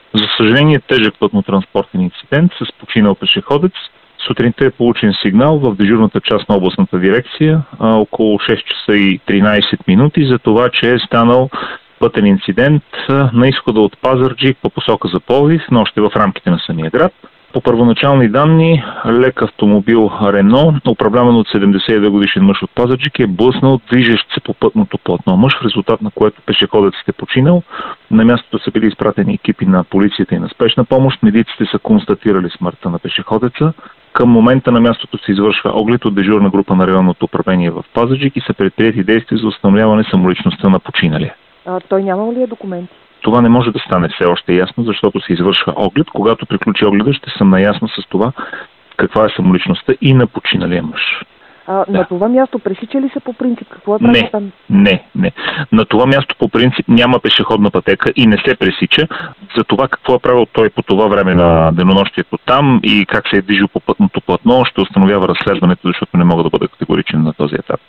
За съжаление, тежък пътно-транспортен инцидент с починал пешеходец. Сутринта е получен сигнал в дежурната част на областната дирекция около 6 часа и 13 минути за това, че е станал пътен инцидент на изхода от Пазарджик по посока за Пловдив, но още в рамките на самия град. По първоначални данни, лек автомобил Рено, управляван от 72 годишен мъж от Пазарджик, е блъснал движещ се по пътното платно мъж, в резултат на което пешеходецът е починал. На мястото са били изпратени екипи на полицията и на спешна помощ. Медиците са констатирали смъртта на пешеходеца. Към момента на мястото се извършва оглед от дежурна група на районното управление в Пазарджик и са предприети действия за установяване самоличността на починалия. Той нямал ли документи? Това не може да стане все още ясно, защото се извършва оглед. Когато приключи огледа, ще съм наясно с това каква е самоличността и на починалия мъж. На това място пресича ли се по принцип? Какво е правило там? Не. На това място по принцип няма пешеходна пътека и не се пресича. За това какво е правил той по това време на денонощието там и как се е движил по пътното платно, ще установява разследването, защото не мога да бъда категоричен на този етап.